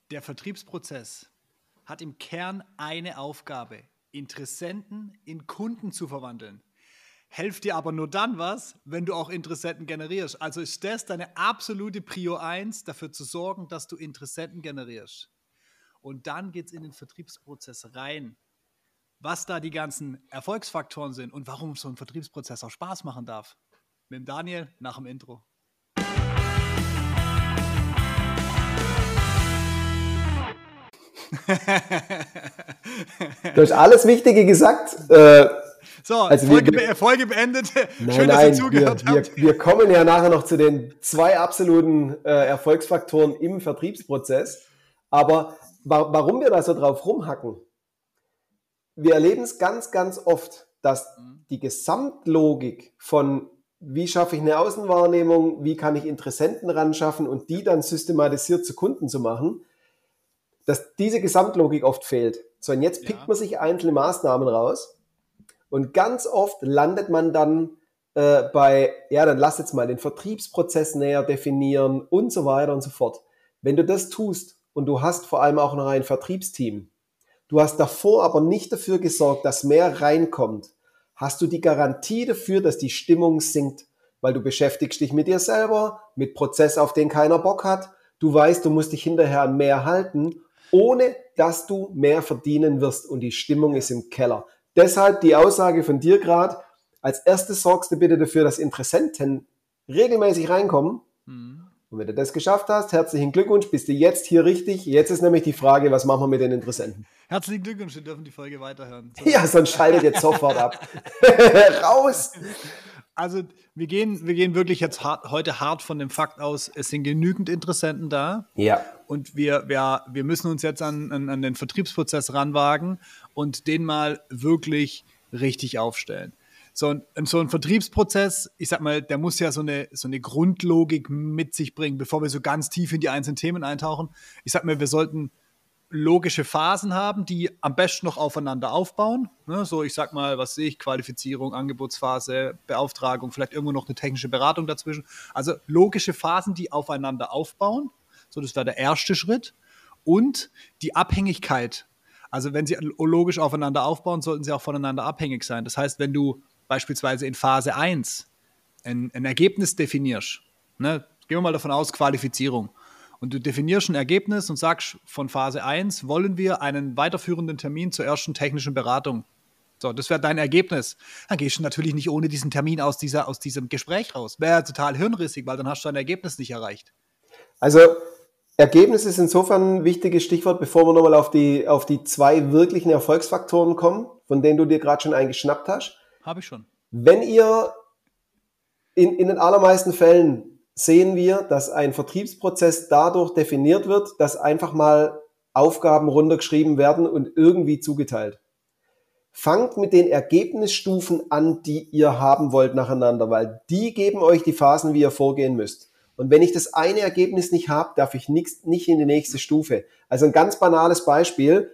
Der Vertriebsprozess hat im Kern eine Aufgabe, Interessenten in Kunden zu verwandeln. Hilft dir aber nur dann was, wenn du auch Interessenten generierst. Also ist das deine absolute Prio 1, dafür zu sorgen, dass du Interessenten generierst. Und dann geht es in den Vertriebsprozess rein, was da die ganzen Erfolgsfaktoren sind und warum so ein Vertriebsprozess auch Spaß machen darf. Mit dem Daniel nach dem Intro. Du hast alles Wichtige gesagt. So, also Folge beendet. Schön, dass ihr zugehört habt. Wir kommen ja nachher noch zu den 2 absoluten Erfolgsfaktoren im Vertriebsprozess. Aber warum wir da so drauf rumhacken? Wir erleben es ganz, ganz oft, dass die Gesamtlogik von wie schaffe ich eine Außenwahrnehmung, wie kann ich Interessenten ran schaffen und die dann systematisiert zu Kunden zu machen, dass diese Gesamtlogik oft fehlt. So, und jetzt pickt man sich einzelne Maßnahmen raus und ganz oft landet man dann dann lass jetzt mal den Vertriebsprozess näher definieren und so weiter und so fort. Wenn du das tust und du hast vor allem auch noch ein Vertriebsteam, du hast davor aber nicht dafür gesorgt, dass mehr reinkommt, hast du die Garantie dafür, dass die Stimmung sinkt, weil du beschäftigst dich mit dir selber, mit Prozess, auf den keiner Bock hat. Du weißt, du musst dich hinterher an mehr halten, ohne dass du mehr verdienen wirst und die Stimmung ist im Keller. Deshalb die Aussage von dir gerade, als erstes sorgst du bitte dafür, dass Interessenten regelmäßig reinkommen. Und wenn du das geschafft hast, herzlichen Glückwunsch, bist du jetzt hier richtig. Jetzt ist nämlich die Frage, was machen wir mit den Interessenten? Herzlichen Glückwunsch, wir dürfen die Folge weiterhören. So. Ja, sonst schaltet jetzt sofort ab. Raus! Also wir gehen wirklich jetzt heute hart von dem Fakt aus, es sind genügend Interessenten da. Ja. Und wir müssen uns jetzt an den Vertriebsprozess ranwagen und den mal wirklich richtig aufstellen. So ein Vertriebsprozess, ich sag mal, der muss ja so eine Grundlogik mit sich bringen, bevor wir so ganz tief in die einzelnen Themen eintauchen. Ich sag mal, wir sollten logische Phasen haben, die am besten noch aufeinander aufbauen. Ne? So, ich sag mal, was sehe ich, Qualifizierung, Angebotsphase, Beauftragung, vielleicht irgendwo noch eine technische Beratung dazwischen. Also logische Phasen, die aufeinander aufbauen. So, das wäre der erste Schritt. Und die Abhängigkeit. Also wenn sie logisch aufeinander aufbauen, sollten sie auch voneinander abhängig sein. Das heißt, wenn du beispielsweise in Phase 1 ein Ergebnis definierst, ne? Gehen wir mal davon aus, Qualifizierung. Und du definierst ein Ergebnis und sagst, von Phase 1 wollen wir einen weiterführenden Termin zur ersten technischen Beratung. So, das wäre dein Ergebnis. Dann gehst du natürlich nicht ohne diesen Termin aus diesem Gespräch raus. Wäre total hirnrissig, weil dann hast du dein Ergebnis nicht erreicht. Also Ergebnis ist insofern ein wichtiges Stichwort, bevor wir nochmal auf die 2 wirklichen Erfolgsfaktoren kommen, von denen du dir gerade schon einen geschnappt hast. Habe ich schon. Wenn ihr in den allermeisten Fällen sehen wir, dass ein Vertriebsprozess dadurch definiert wird, dass einfach mal Aufgaben runtergeschrieben werden und irgendwie zugeteilt. Fangt mit den Ergebnisstufen an, die ihr haben wollt nacheinander, weil die geben euch die Phasen, wie ihr vorgehen müsst. Und wenn ich das eine Ergebnis nicht habe, darf ich nicht in die nächste Stufe. Also ein ganz banales Beispiel,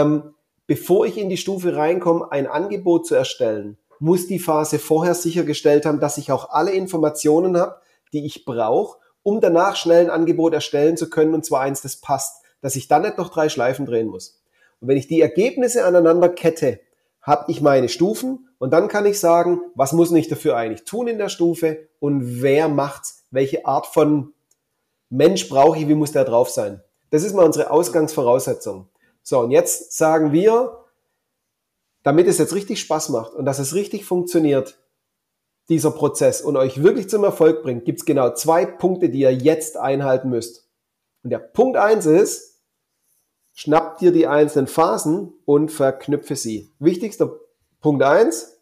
bevor ich in die Stufe reinkomme, ein Angebot zu erstellen, muss die Phase vorher sichergestellt haben, dass ich auch alle Informationen habe, die ich brauche, um danach schnell ein Angebot erstellen zu können, und zwar eins, das passt, dass ich dann nicht noch 3 Schleifen drehen muss. Und wenn ich die Ergebnisse aneinander kette, habe ich meine Stufen und dann kann ich sagen, was muss ich dafür eigentlich tun in der Stufe und wer macht's, welche Art von Mensch brauche ich, wie muss der drauf sein. Das ist mal unsere Ausgangsvoraussetzung. So, und jetzt sagen wir, damit es jetzt richtig Spaß macht und dass es richtig funktioniert, dieser Prozess und euch wirklich zum Erfolg bringt, gibt es genau 2 Punkte, die ihr jetzt einhalten müsst. Und der Punkt 1 ist, schnappt dir die einzelnen Phasen und verknüpfe sie. Wichtigster Punkt 1,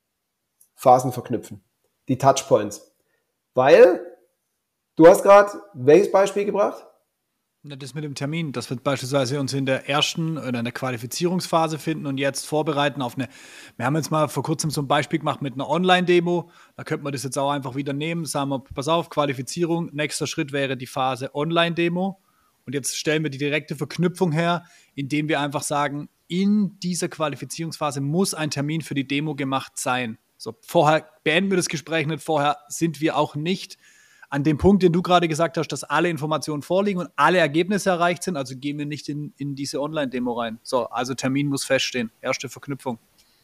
Phasen verknüpfen. Die Touchpoints. Weil, du hast gerade welches Beispiel gebracht? Das mit dem Termin, dass wir beispielsweise uns in der ersten oder in der Qualifizierungsphase finden und jetzt vorbereiten auf wir haben jetzt mal vor kurzem so ein Beispiel gemacht mit einer Online-Demo, da könnte man das jetzt auch einfach wieder nehmen, sagen wir, pass auf, Qualifizierung, nächster Schritt wäre die Phase Online-Demo und jetzt stellen wir die direkte Verknüpfung her, indem wir einfach sagen, in dieser Qualifizierungsphase muss ein Termin für die Demo gemacht sein. So, vorher beenden wir das Gespräch nicht, vorher sind wir auch nicht an dem Punkt, den du gerade gesagt hast, dass alle Informationen vorliegen und alle Ergebnisse erreicht sind, also gehen wir nicht in diese Online-Demo rein. So, also Termin muss feststehen. Erste Verknüpfung.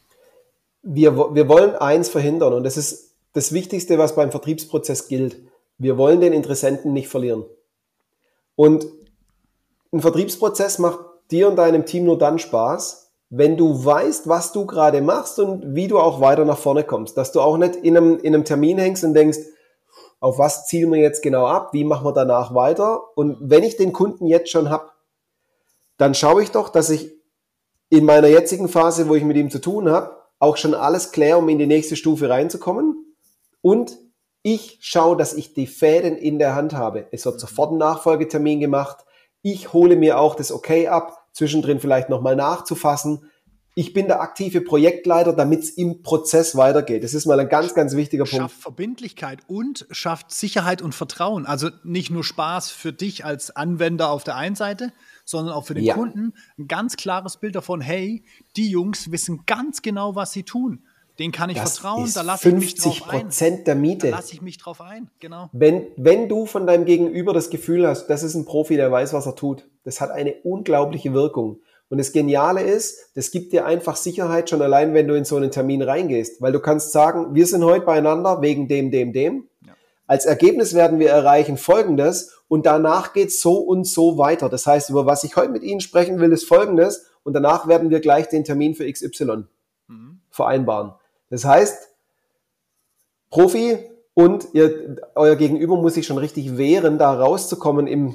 Wir wollen eins verhindern und das ist das Wichtigste, was beim Vertriebsprozess gilt. Wir wollen den Interessenten nicht verlieren. Und ein Vertriebsprozess macht dir und deinem Team nur dann Spaß, wenn du weißt, was du gerade machst und wie du auch weiter nach vorne kommst. Dass du auch nicht in einem Termin hängst und denkst, auf was zielen wir jetzt genau ab, wie machen wir danach weiter. Und wenn ich den Kunden jetzt schon habe, dann schaue ich doch, dass ich in meiner jetzigen Phase, wo ich mit ihm zu tun habe, auch schon alles kläre, um in die nächste Stufe reinzukommen. Und ich schaue, dass ich die Fäden in der Hand habe. Es wird sofort ein Nachfolgetermin gemacht. Ich hole mir auch das Okay ab, zwischendrin vielleicht nochmal nachzufassen. Ich bin der aktive Projektleiter, damit es im Prozess weitergeht. Das ist mal ein ganz, ganz wichtiger Punkt. Schafft Verbindlichkeit und schafft Sicherheit und Vertrauen. Also nicht nur Spaß für dich als Anwender auf der einen Seite, sondern auch für den Kunden. Ein ganz klares Bild davon, hey, die Jungs wissen ganz genau, was sie tun. Denen kann ich vertrauen, da lasse ich mich drauf ein. 50% der Miete. Da lasse ich mich drauf ein, genau. Wenn du von deinem Gegenüber das Gefühl hast, das ist ein Profi, der weiß, was er tut, das hat eine unglaubliche Wirkung. Und das Geniale ist, das gibt dir einfach Sicherheit schon allein, wenn du in so einen Termin reingehst. Weil du kannst sagen, wir sind heute beieinander wegen dem. Ja. Als Ergebnis werden wir erreichen Folgendes und danach geht es so und so weiter. Das heißt, über was ich heute mit Ihnen sprechen will, ist Folgendes und danach werden wir gleich den Termin für XY vereinbaren. Das heißt, Profi und euer Gegenüber muss sich schon richtig wehren, da rauszukommen im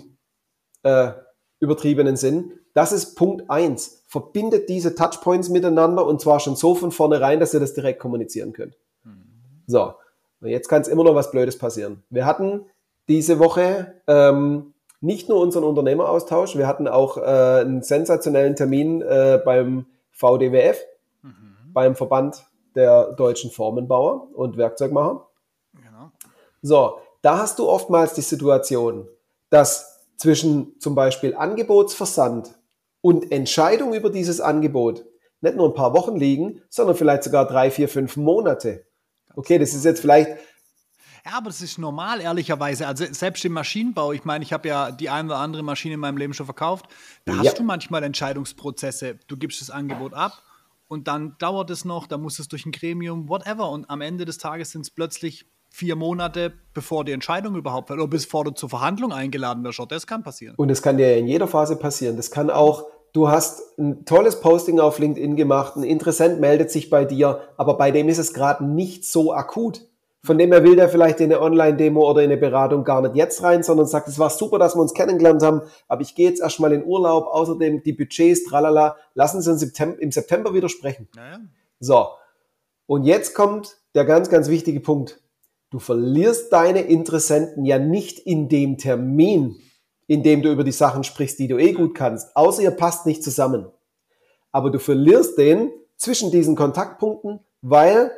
übertriebenen Sinn. Das ist Punkt 1. Verbindet diese Touchpoints miteinander und zwar schon so von vornherein, dass ihr das direkt kommunizieren könnt. So, und jetzt kann es immer noch was Blödes passieren. Wir hatten diese Woche nicht nur unseren Unternehmeraustausch, wir hatten auch einen sensationellen Termin beim VDWF, beim Verband der deutschen Formenbauer und Werkzeugmacher. Genau. So, da hast du oftmals die Situation, dass zwischen zum Beispiel Angebotsversand und Entscheidung über dieses Angebot nicht nur ein paar Wochen liegen, sondern vielleicht sogar 3, 4, 5 Monate. Okay, das ist jetzt vielleicht... Ja, aber das ist normal, ehrlicherweise. Also selbst im Maschinenbau, ich meine, ich habe ja die eine oder andere Maschine in meinem Leben schon verkauft, da hast du manchmal Entscheidungsprozesse. Du gibst das Angebot ab und dann dauert es noch, dann muss es durch ein Gremium, whatever. Und am Ende des Tages sind es plötzlich 4 Monate, bevor die Entscheidung überhaupt fällt oder bevor du zur Verhandlung eingeladen wirst. Das kann passieren. Und das kann dir in jeder Phase passieren. Das kann auch, du hast ein tolles Posting auf LinkedIn gemacht, ein Interessent meldet sich bei dir, aber bei dem ist es gerade nicht so akut. Von dem her will der vielleicht in eine Online-Demo oder in eine Beratung gar nicht jetzt rein, sondern sagt, es war super, dass wir uns kennengelernt haben, aber ich gehe jetzt erstmal in Urlaub, außerdem die Budgets, tralala, lassen Sie uns im September wieder sprechen. Naja. So, und jetzt kommt der ganz, ganz wichtige Punkt. Du verlierst deine Interessenten ja nicht in dem Termin, in dem du über die Sachen sprichst, die du gut kannst, außer ihr passt nicht zusammen. Aber du verlierst den zwischen diesen Kontaktpunkten, weil,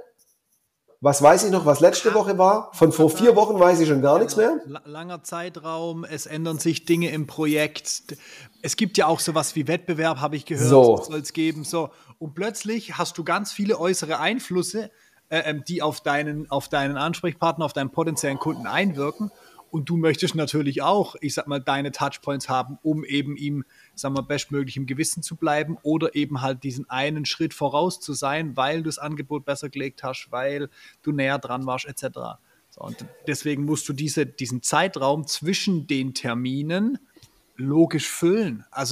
was weiß ich noch, was letzte Woche war? Von vor 4 Wochen weiß ich schon gar nichts mehr. Langer Zeitraum, es ändern sich Dinge im Projekt. Es gibt ja auch sowas wie Wettbewerb, habe ich gehört, soll es geben. So. Und plötzlich hast du ganz viele äußere Einflüsse, die auf deinen Ansprechpartner, auf deinen potenziellen Kunden einwirken. Und du möchtest natürlich auch, ich sag mal, deine Touchpoints haben, um eben ihm, sag mal, bestmöglich im Gewissen zu bleiben oder eben halt diesen einen Schritt voraus zu sein, weil du das Angebot besser gelegt hast, weil du näher dran warst, etc. So, und deswegen musst du diesen Zeitraum zwischen den Terminen logisch füllen. Also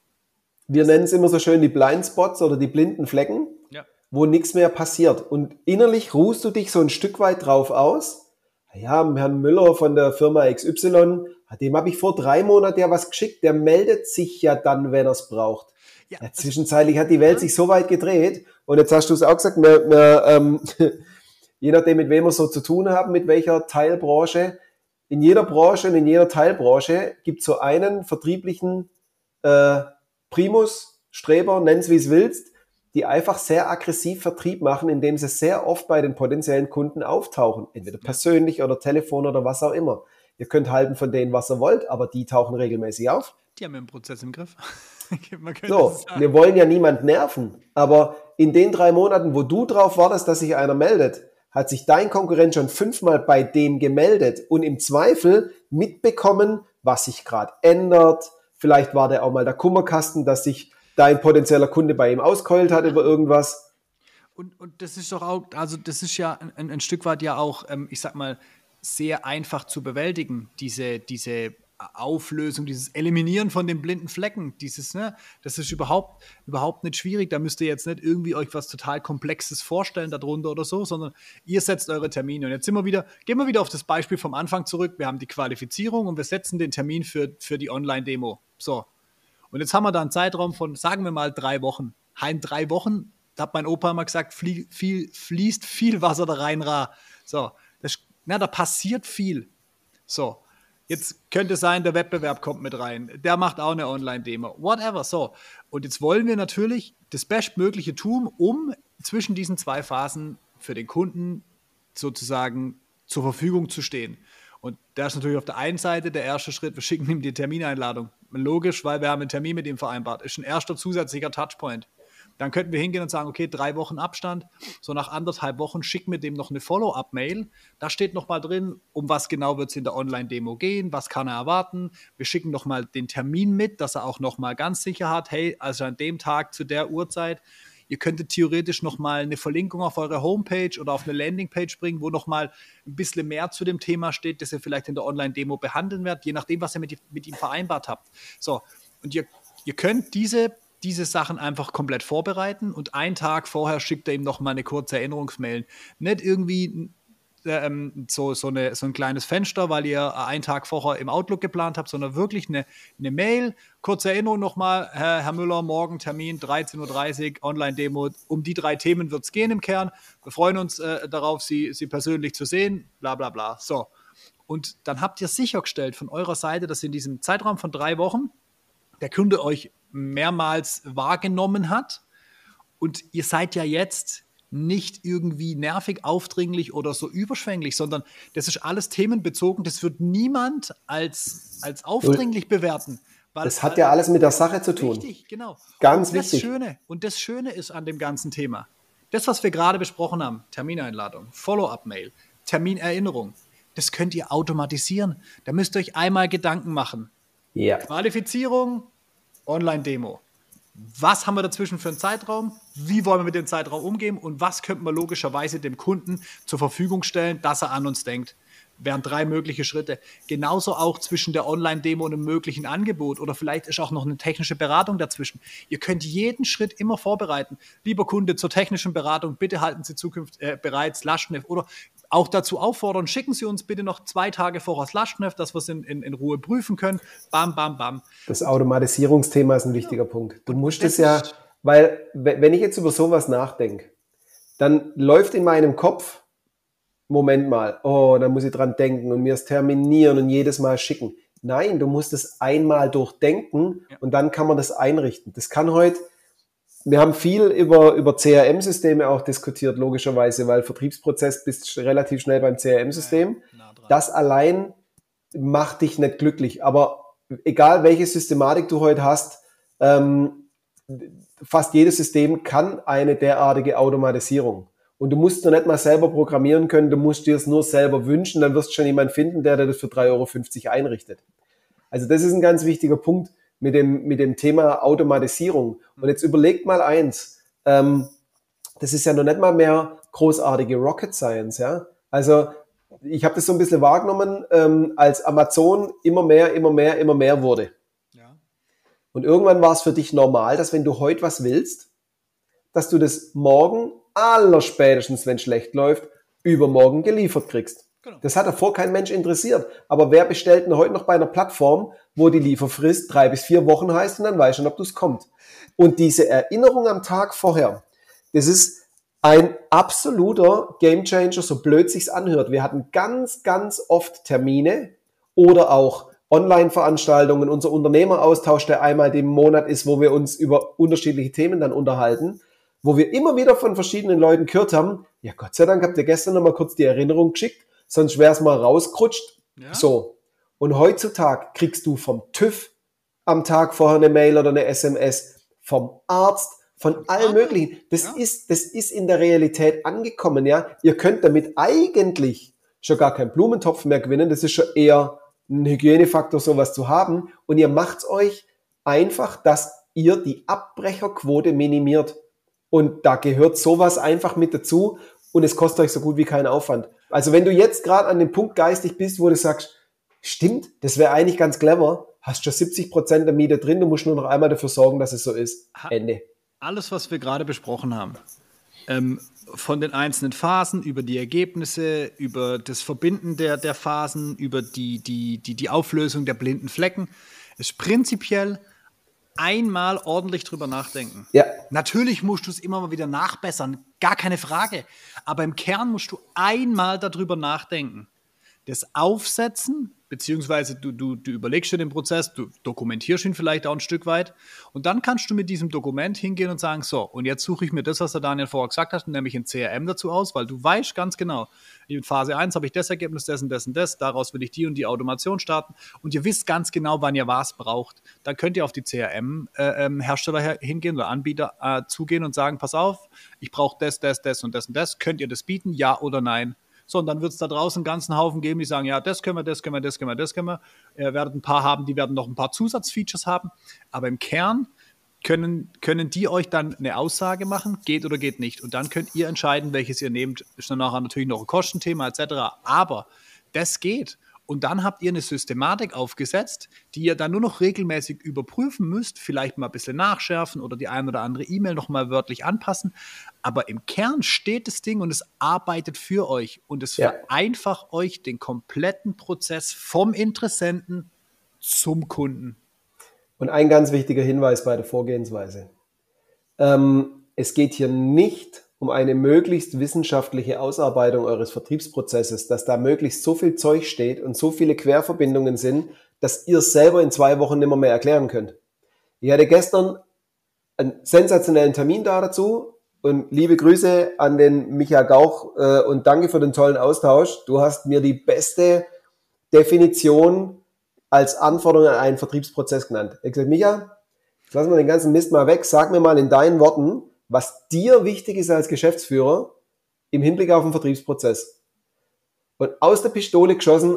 wir nennen es immer so schön die Blindspots oder die blinden Flecken, wo nichts mehr passiert. Und innerlich ruhst du dich so ein Stück weit drauf aus. Ja, Herrn Müller von der Firma XY, dem habe ich vor 3 Monaten ja was geschickt. Der meldet sich ja dann, wenn er es braucht. Ja, zwischenzeitlich hat die Welt sich so weit gedreht. Und jetzt hast du es auch gesagt, je nachdem, mit wem wir so zu tun haben, mit welcher Teilbranche. In jeder Branche und in jeder Teilbranche gibt es so einen vertrieblichen Primus, Streber, nenn's wie es willst, die einfach sehr aggressiv Vertrieb machen, indem sie sehr oft bei den potenziellen Kunden auftauchen. Entweder persönlich oder Telefon oder was auch immer. Ihr könnt halten von denen, was ihr wollt, aber die tauchen regelmäßig auf. Die haben den Prozess im Griff. So, wir wollen ja niemand nerven, aber in den 3 Monaten, wo du drauf wartest, dass sich einer meldet, hat sich dein Konkurrent schon 5-mal bei dem gemeldet und im Zweifel mitbekommen, was sich gerade ändert. Vielleicht war der auch mal der Kummerkasten, dass sich dein potenzieller Kunde bei ihm auskeult hat über irgendwas. Und das ist doch auch, also das ist ja ein Stück weit ja auch, ich sag mal, sehr einfach zu bewältigen, diese Auflösung, dieses Eliminieren von den blinden Flecken, das ist überhaupt nicht schwierig. Da müsst ihr jetzt nicht irgendwie euch was total Komplexes vorstellen darunter oder so, sondern ihr setzt eure Termine. Und jetzt gehen wir wieder auf das Beispiel vom Anfang zurück. Wir haben die Qualifizierung und wir setzen den Termin für die Online-Demo. So. Und jetzt haben wir da einen Zeitraum von, sagen wir mal, 3 Wochen. In 3 Wochen, da hat mein Opa immer gesagt, fließt viel Wasser da rein. So. Da passiert viel. So. Jetzt könnte es sein, der Wettbewerb kommt mit rein. Der macht auch eine Online-Demo. Whatever. So. Und jetzt wollen wir natürlich das Bestmögliche tun, um zwischen diesen 2 Phasen für den Kunden sozusagen zur Verfügung zu stehen. Und da ist natürlich auf der einen Seite der erste Schritt, wir schicken ihm die Termineinladung. Logisch, weil wir haben einen Termin mit ihm vereinbart. Ist ein erster zusätzlicher Touchpoint. Dann könnten wir hingehen und sagen, okay, 3 Wochen Abstand, so nach 1,5 Wochen schicken wir dem noch eine Follow-up-Mail. Da steht nochmal drin, um was genau wird es in der Online-Demo gehen, was kann er erwarten. Wir schicken nochmal den Termin mit, dass er auch nochmal ganz sicher hat, hey, also an dem Tag zu der Uhrzeit, ihr könntet theoretisch nochmal eine Verlinkung auf eure Homepage oder auf eine Landingpage bringen, wo nochmal ein bisschen mehr zu dem Thema steht, das ihr vielleicht in der Online-Demo behandeln werdet, je nachdem, was ihr mit ihm vereinbart habt. So, und ihr könnt diese Sachen einfach komplett vorbereiten und einen Tag vorher schickt er ihm noch mal eine kurze Erinnerungsmail. Nicht irgendwie so ein kleines Fenster, weil ihr einen Tag vorher im Outlook geplant habt, sondern wirklich eine Mail, kurze Erinnerung nochmal, Herr Müller, morgen Termin 13:30 Uhr, Online-Demo, um die 3 Themen wird es gehen im Kern. Wir freuen uns darauf, Sie persönlich zu sehen, bla bla bla. So. Und dann habt ihr sichergestellt von eurer Seite, dass in diesem Zeitraum von 3 Wochen der Kunde euch mehrmals wahrgenommen hat und ihr seid ja jetzt nicht irgendwie nervig, aufdringlich oder so überschwänglich, sondern das ist alles themenbezogen, das wird niemand als aufdringlich bewerten. Weil das hat ja alles mit der Sache zu tun. Richtig, genau. Ganz wichtig. Das Schöne ist an dem ganzen Thema, das, was wir gerade besprochen haben, Termineinladung, Follow-up-Mail, Terminerinnerung, das könnt ihr automatisieren. Da müsst ihr euch einmal Gedanken machen. Ja. Qualifizierung, Online-Demo. Was haben wir dazwischen für einen Zeitraum? Wie wollen wir mit dem Zeitraum umgehen? Und was könnten wir logischerweise dem Kunden zur Verfügung stellen, dass er an uns denkt? Wären 3 mögliche Schritte. Genauso auch zwischen der Online-Demo und einem möglichen Angebot. Oder vielleicht ist auch noch eine technische Beratung dazwischen. Ihr könnt jeden Schritt immer vorbereiten. Lieber Kunde, zur technischen Beratung, bitte halten Sie zukünftig bereit Lastschrift. Oder auch dazu auffordern, schicken Sie uns bitte noch 2 Tage vorher das Lastschrift, dass wir es in Ruhe prüfen können. Bam, bam, bam. Das Automatisierungsthema ist ein wichtiger Punkt. Du musst es ja, weil wenn ich jetzt über sowas nachdenke, dann läuft in meinem Kopf, Moment mal, da muss ich dran denken und mir es terminieren und jedes Mal schicken. Nein, du musst es einmal durchdenken und dann kann man das einrichten. Das kann heute, wir haben viel über CRM-Systeme auch diskutiert, logischerweise, weil Vertriebsprozess bist relativ schnell beim CRM-System. Das allein macht dich nicht glücklich. Aber egal, welche Systematik du heute hast, fast jedes System kann eine derartige Automatisierung. Und du musst noch nicht mal selber programmieren können, du musst dir es nur selber wünschen, dann wirst du schon jemanden finden, der das für 3,50 € einrichtet. Also das ist ein ganz wichtiger Punkt mit dem Thema Automatisierung. Und jetzt überlegt mal eins, das ist ja noch nicht mal mehr großartige Rocket Science, ja. Also ich habe das so ein bisschen wahrgenommen, als Amazon immer mehr wurde. Ja. Und irgendwann war es für dich normal, dass wenn du heute was willst, dass du das morgen, allerspätestens, wenn es schlecht läuft, übermorgen geliefert kriegst. Genau. Das hat davor kein Mensch interessiert. Aber wer bestellt denn heute noch bei einer Plattform, wo die Lieferfrist 3 bis 4 Wochen heißt und dann weiß schon, ob du es kommt. Und diese Erinnerung am Tag vorher, das ist ein absoluter Gamechanger, so blöd sich's anhört. Wir hatten ganz, ganz oft Termine oder auch Online-Veranstaltungen, unser Unternehmeraustausch, der einmal im Monat ist, wo wir uns über unterschiedliche Themen dann unterhalten, wo wir immer wieder von verschiedenen Leuten gehört haben, ja Gott sei Dank habt ihr gestern noch mal kurz die Erinnerung geschickt, sonst wäre es mal rausgerutscht. Ja. So. Und heutzutage kriegst du vom TÜV am Tag vorher eine Mail oder eine SMS, vom Arzt, von allen möglichen. Das ist in der Realität angekommen, ja. Ihr könnt damit eigentlich schon gar keinen Blumentopf mehr gewinnen. Das ist schon eher ein Hygienefaktor, sowas zu haben. Und ihr macht's euch einfach, dass ihr die Abbrecherquote minimiert. Und da gehört sowas einfach mit dazu. Und es kostet euch so gut wie keinen Aufwand. Also wenn du jetzt gerade an dem Punkt geistig bist, wo du sagst, stimmt, das wäre eigentlich ganz clever, hast schon 70% der Miete drin, du musst nur noch einmal dafür sorgen, dass es so ist. Ende. Alles, was wir gerade besprochen haben, von den einzelnen Phasen, über die Ergebnisse, über das Verbinden der Phasen, über die Auflösung der blinden Flecken, ist prinzipiell einmal ordentlich drüber nachdenken. Ja. Natürlich musst du es immer mal wieder nachbessern, gar keine Frage. Aber im Kern musst du einmal darüber nachdenken. Das Aufsetzen, beziehungsweise du überlegst dir den Prozess, du dokumentierst ihn vielleicht auch ein Stück weit und dann kannst du mit diesem Dokument hingehen und sagen, so, und jetzt suche ich mir das, was der Daniel vorher gesagt hat, nämlich ein CRM dazu aus, weil du weißt ganz genau, in Phase 1 habe ich das Ergebnis, das und das und das, daraus will ich die und die Automation starten und ihr wisst ganz genau, wann ihr was braucht. Dann könnt ihr auf die CRM-Hersteller hingehen oder Anbieter zugehen und sagen, pass auf, ich brauche das und das und das, könnt ihr das bieten, ja oder nein? So, und dann wird es da draußen einen ganzen Haufen geben, die sagen, ja, das können wir. Ihr werdet ein paar haben, die werden noch ein paar Zusatzfeatures haben. Aber im Kern können die euch dann eine Aussage machen, geht oder geht nicht. Und dann könnt ihr entscheiden, welches ihr nehmt. Ist dann nachher natürlich noch ein Kostenthema etc. Aber das geht. Und dann habt ihr eine Systematik aufgesetzt, die ihr dann nur noch regelmäßig überprüfen müsst, vielleicht mal ein bisschen nachschärfen oder die ein oder andere E-Mail noch mal wörtlich anpassen. Aber im Kern steht das Ding und es arbeitet für euch und es vereinfacht euch den kompletten Prozess vom Interessenten zum Kunden. Und ein ganz wichtiger Hinweis bei der Vorgehensweise. Es geht hier nicht um eine möglichst wissenschaftliche Ausarbeitung eures Vertriebsprozesses, dass da möglichst so viel Zeug steht und so viele Querverbindungen sind, dass ihr es selber in 2 Wochen nicht mehr erklären könnt. Ich hatte gestern einen sensationellen Termin dazu und liebe Grüße an den Micha Gauch und danke für den tollen Austausch. Du hast mir die beste Definition als Anforderung an einen Vertriebsprozess genannt. Ich habe gesagt, Micha, jetzt lassen wir den ganzen Mist mal weg, sag mir mal in deinen Worten, was dir wichtig ist als Geschäftsführer im Hinblick auf den Vertriebsprozess. Und aus der Pistole geschossen,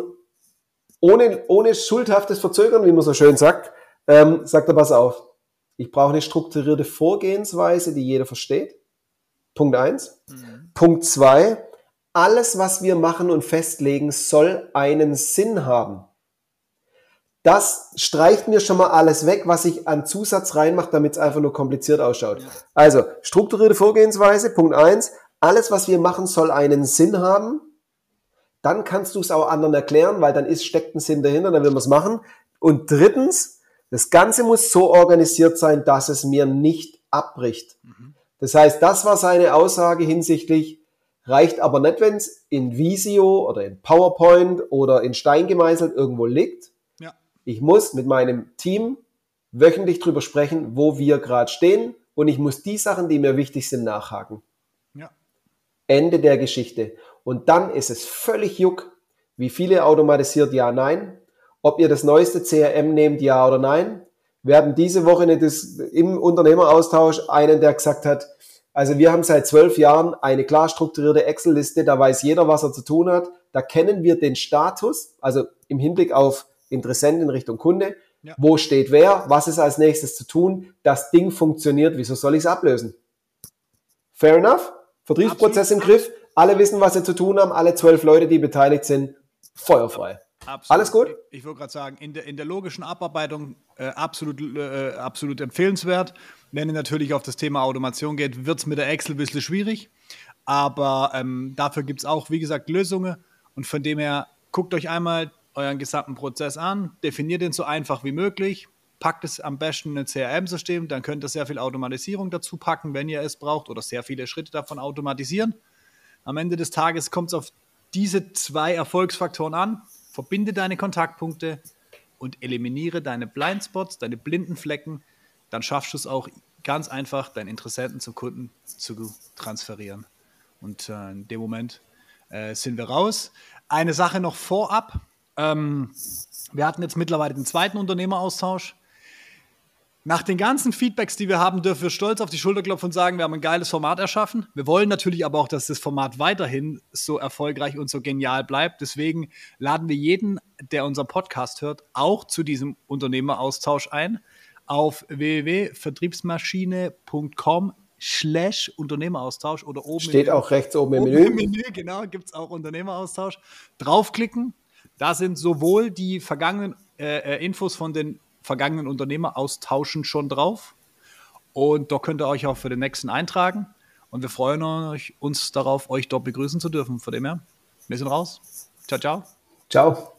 ohne schuldhaftes Verzögern, wie man so schön sagt, sagt er, pass auf, ich brauche eine strukturierte Vorgehensweise, die jeder versteht. Punkt 1. Punkt 2, alles, was wir machen und festlegen, soll einen Sinn haben. Das streicht mir schon mal alles weg, was ich an Zusatz reinmache, damit es einfach nur kompliziert ausschaut. Ja. Also, strukturierte Vorgehensweise, Punkt 1. Alles, was wir machen, soll einen Sinn haben. Dann kannst du es auch anderen erklären, weil dann steckt ein Sinn dahinter, dann will man es machen. Und drittens, das Ganze muss so organisiert sein, dass es mir nicht abbricht. Das heißt, das war seine Aussage hinsichtlich, reicht aber nicht, wenn es in Visio oder in PowerPoint oder in Stein gemeißelt irgendwo liegt. Ich muss mit meinem Team wöchentlich drüber sprechen, wo wir gerade stehen und ich muss die Sachen, die mir wichtig sind, nachhaken. Ja. Ende der Geschichte. Und dann ist es völlig juck, wie viele automatisiert ja, nein. Ob ihr das neueste CRM nehmt, ja oder nein. Wir hatten diese Woche im Unternehmeraustausch einen, der gesagt hat, also wir haben seit 12 Jahren eine klar strukturierte Excel-Liste, da weiß jeder, was er zu tun hat. Da kennen wir den Status, also im Hinblick auf Interessent in Richtung Kunde. Ja. Wo steht wer? Was ist als nächstes zu tun? Das Ding funktioniert. Wieso soll ich es ablösen? Fair enough? Vertriebsprozess im Griff. Alle wissen, was sie zu tun haben. Alle 12 Leute, die beteiligt sind, feuerfrei. Absolut. Alles gut? Ich würde gerade sagen, in der logischen Abarbeitung absolut empfehlenswert. Wenn ihr natürlich auf das Thema Automation geht, wird es mit der Excel ein bisschen schwierig. Aber dafür gibt es auch, wie gesagt, Lösungen. Und von dem her, guckt euch einmal euren gesamten Prozess an, definiert ihn so einfach wie möglich, packt es am besten in ein CRM-System, dann könnt ihr sehr viel Automatisierung dazu packen, wenn ihr es braucht, oder sehr viele Schritte davon automatisieren. Am Ende des Tages kommt es auf diese 2 Erfolgsfaktoren an. Verbinde deine Kontaktpunkte und eliminiere deine Blindspots, deine blinden Flecken. Dann schaffst du es auch ganz einfach, deinen Interessenten zum Kunden zu transferieren. Und in dem Moment sind wir raus. Eine Sache noch vorab. Wir hatten jetzt mittlerweile den 2. Unternehmeraustausch. Nach den ganzen Feedbacks, die wir haben, dürfen wir stolz auf die Schulter klopfen und sagen, wir haben ein geiles Format erschaffen. Wir wollen natürlich aber auch, dass das Format weiterhin so erfolgreich und so genial bleibt. Deswegen laden wir jeden, der unseren Podcast hört, auch zu diesem Unternehmeraustausch ein. Auf www.vertriebsmaschine.com/Unternehmeraustausch oder oben steht auch rechts oben im Menü. Genau, gibt es auch Unternehmeraustausch. Draufklicken. Da sind sowohl die vergangenen Infos von den vergangenen Unternehmeraustauschen schon drauf. Und da könnt ihr euch auch für den nächsten eintragen. Und wir freuen uns darauf, euch dort begrüßen zu dürfen. Von dem her, wir sind raus. Ciao, ciao. Ciao.